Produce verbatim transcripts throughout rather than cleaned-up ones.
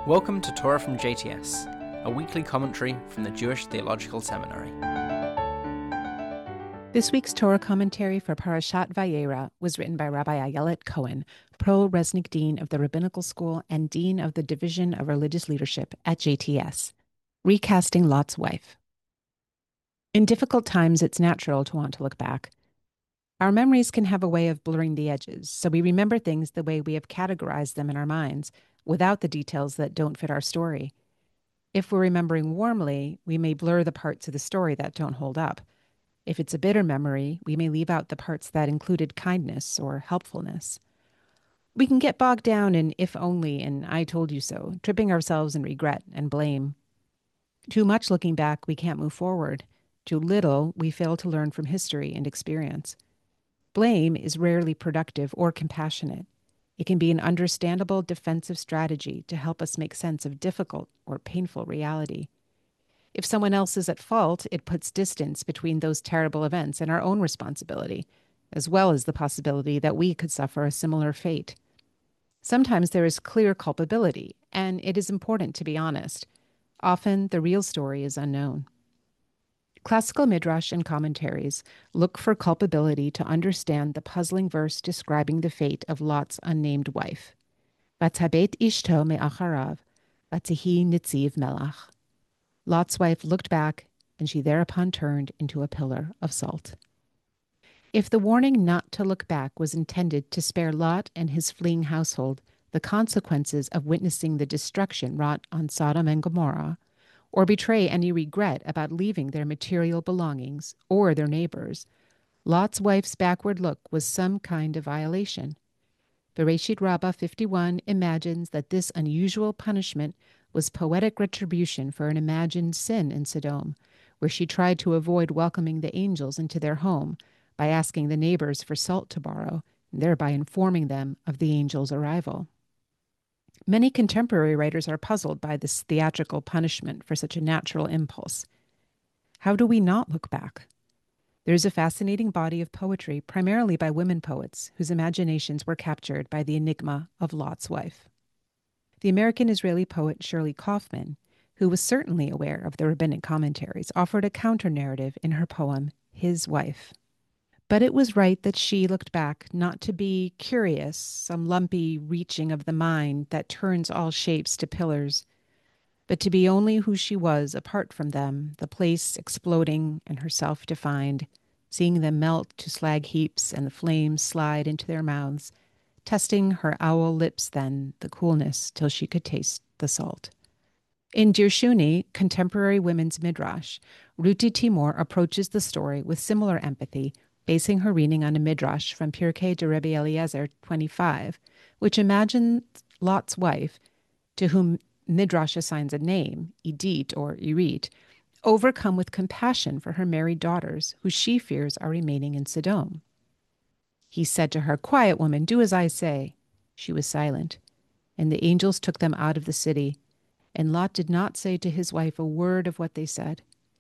Welcome to Torah from J T S, a weekly commentary from the Jewish Theological Seminary. This week's Torah commentary for Parashat Vayera was written by Rabbi Ayelet Cohen, Pro-Resnick Dean of the Rabbinical School and Dean of the Division of Religious Leadership at J T S, recasting Lot's wife. In difficult times, it's natural to want to look back. Our memories can have a way of blurring the edges, so we remember things the way we have categorized them in our minds, without the details that don't fit our story. If we're remembering warmly, we may blur the parts of the story that don't hold up. If it's a bitter memory, we may leave out the parts that included kindness or helpfulness. We can get bogged down in if only and I told you so, tripping ourselves in regret and blame. Too much looking back, we can't move forward. Too little, we fail to learn from history and experience. Blame is rarely productive or compassionate. It can be an understandable defensive strategy to help us make sense of difficult or painful reality. If someone else is at fault, it puts distance between those terrible events and our own responsibility, as well as the possibility that we could suffer a similar fate. Sometimes there is clear culpability, and it is important to be honest. Often, the real story is unknown. Classical midrash and commentaries look for culpability to understand the puzzling verse describing the fate of Lot's unnamed wife. Vatabet ishto me'acharav, vatihi nitziv melach. Lot's wife looked back, and she thereupon turned into a pillar of salt. If the warning not to look back was intended to spare Lot and his fleeing household the consequences of witnessing the destruction wrought on Sodom and Gomorrah, or betray any regret about leaving their material belongings or their neighbors, Lot's wife's backward look was some kind of violation. Bereshit Rabbah fifty-one imagines that this unusual punishment was poetic retribution for an imagined sin in Sodom, where she tried to avoid welcoming the angels into their home by asking the neighbors for salt to borrow, and thereby informing them of the angels' arrival. Many contemporary writers are puzzled by this theatrical punishment for such a natural impulse. How do we not look back? There's a fascinating body of poetry, primarily by women poets, whose imaginations were captured by the enigma of Lot's wife. The American-Israeli poet Shirley Kaufman, who was certainly aware of the rabbinic commentaries, offered a counter-narrative in her poem, His Wife. But it was right that she looked back, not to be curious, some lumpy reaching of the mind that turns all shapes to pillars, but to be only who she was apart from them, the place exploding and herself defined, seeing them melt to slag heaps and the flames slide into their mouths, testing her owl lips then, the coolness, till she could taste the salt. In Dirshuni, contemporary women's midrash, Ruti Timor approaches the story with similar empathy, basing her reading on a midrash from Pirkei de Rebbe Eliezer twenty-five, which imagines Lot's wife, to whom midrash assigns a name, Idit or Irit, overcome with compassion for her married daughters, who she fears are remaining in Sodom. He said to her, "Quiet, woman, do as I say." She was silent, and the angels took them out of the city, and Lot did not say to his wife a word of what they said.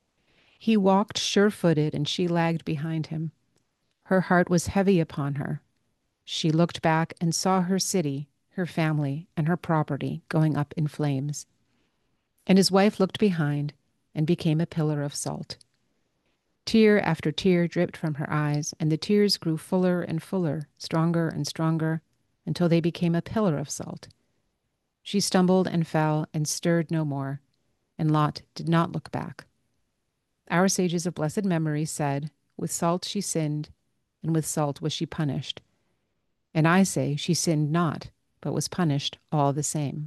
He walked sure-footed, and she lagged behind him. Her heart was heavy upon her. She looked back and saw her city, her family, and her property going up in flames. And his wife looked behind and became a pillar of salt. Tear after tear dripped from her eyes, and the tears grew fuller and fuller, stronger and stronger, until they became a pillar of salt. She stumbled and fell and stirred no more, and Lot did not look back. Our sages of blessed memory said, "With salt she sinned, and with salt was she punished." And I say she sinned not, but was punished all the same.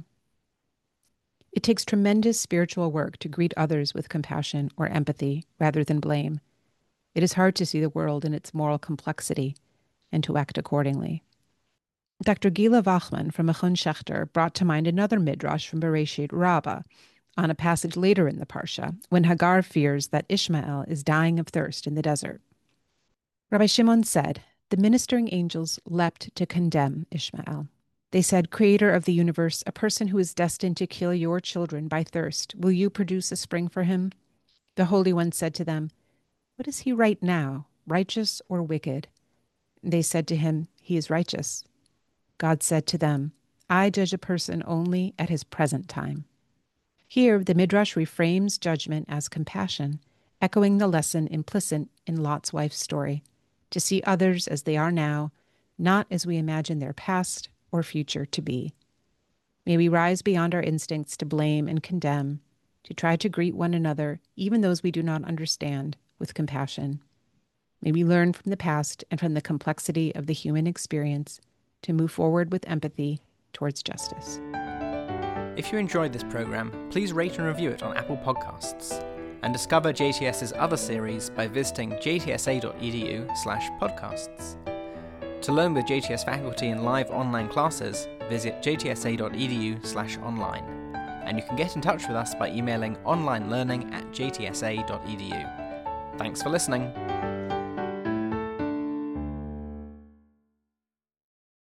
It takes tremendous spiritual work to greet others with compassion or empathy rather than blame. It is hard to see the world in its moral complexity and to act accordingly. Doctor Gila Wachman from Mechon Shechter brought to mind another midrash from Bereshit Rabbah on a passage later in the Parsha, when Hagar fears that Ishmael is dying of thirst in the desert. Rabbi Shimon said, "The ministering angels leapt to condemn Ishmael. They said, 'Creator of the universe, a person who is destined to kill your children by thirst, will you produce a spring for him?' The Holy One said to them, 'What is he right now, righteous or wicked?' They said to him, 'He is righteous.' God said to them, I judge a person only at his present time. Here, the Midrash reframes judgment as compassion, echoing the lesson implicit in Lot's wife's story, to see others as they are now, not as we imagine their past or future to be. May we rise beyond our instincts to blame and condemn, to try to greet one another, even those we do not understand, with compassion. May we learn from the past and from the complexity of the human experience to move forward with empathy towards justice. If you enjoyed this program, please rate and review it on Apple Podcasts, and discover JTS's other series by visiting jtsa.edu slash podcasts. To learn with J T S faculty in live online classes, visit jtsa.edu slash online. And you can get in touch with us by emailing onlinelearning at jtsa.edu. Thanks for listening.